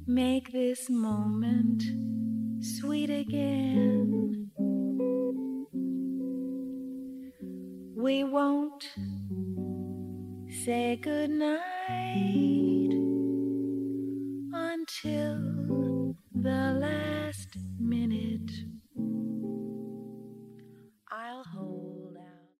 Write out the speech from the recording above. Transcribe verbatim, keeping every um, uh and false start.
make this moment sweet again. We won't say goodnight